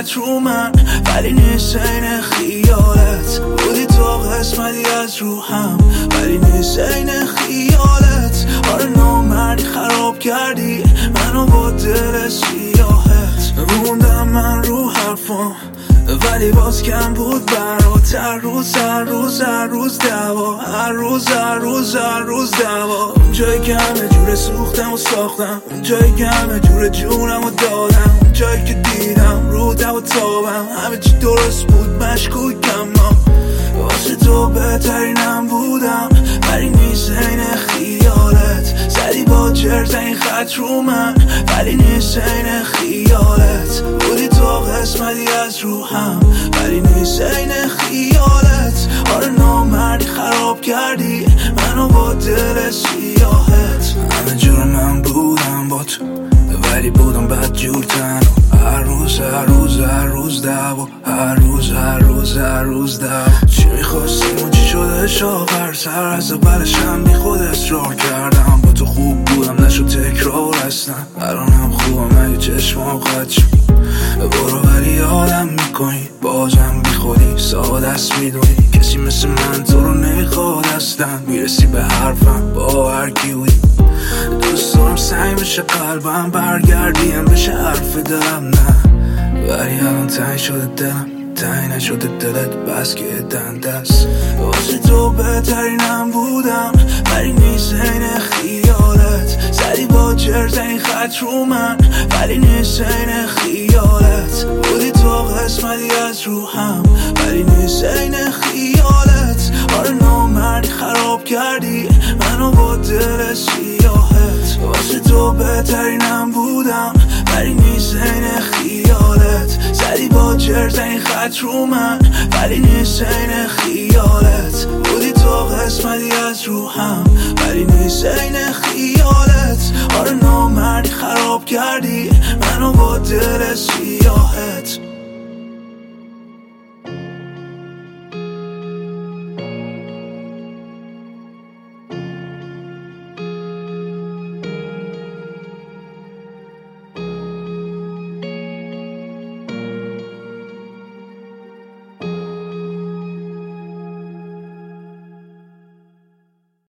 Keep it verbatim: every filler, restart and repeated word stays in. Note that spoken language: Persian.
خط رو من، ولی نیست این خیالت. بودی تو قسمتی از روحم، ولی نیست این خیالت. آره نامردی خراب کردی منو با دل سیاهت. موندم من رو حرفم ولی باز کم بود برات. هر روز هر روز هر روز دعوا، هر روز هر روز هر روز دعوا. اون جایی که همه جوره سوختم و ساختم، اون جایی که همه جوره جونم و دادم، اون جایی که دیدم رو دو و تابم همه چی درست بود مشکوکم. واسه تو بهترینم بودم، ولی نیست این خیالت. زدی با چرت این خط رو من، ولی نیست این خیالت. بودی تو قسمتی از روحم، ولی نیست این خیالت. آره نامردی خراب کردی منو با دل سیاهت. همه جور من بودم با تو، ولی بودم بد جور تنها. هر روز هر روز هر روز دعوا، هر روز هر روز هر روز دعوا. چی میخواستیم و چی شدش آخر سر؟ از اولشم بی خود اصرار کردم. با تو خوب بودم نشد تکرار اصلا. الانم خوبم اگه چشمام خط شد. برو ولی یادم میکنی بازم بی خودی ساده است. میدونی کسی مثل من تو رو نمیخواد اصلا. میرسی به حرفم با هر کی بودی. دوست دارم سعی بشه قلبم برگردیم بشه حرف دلم نه، ولی الان تنگ شده دلم، تنگ نشده دلت بس که دنده است. واسه تو بهترینم بودم، ولی نیست این خیالت. زدی با چرت این خط رو من، ولی نیست این خیالت. بودی تو قسمتی از روحم، ولی نیست این خیالت. آره نامردی خراب کردی منو با دل سیاهت. واسه تو بهترینم بودم، ولی نیست این خیالت. زدی با چرت این خط رو من، ولی نیست این خیالت. بودی تو قسمتی از روحم، ولی نیست این خیالت. آره نامردی خراب کردی منو با دل سیاهت.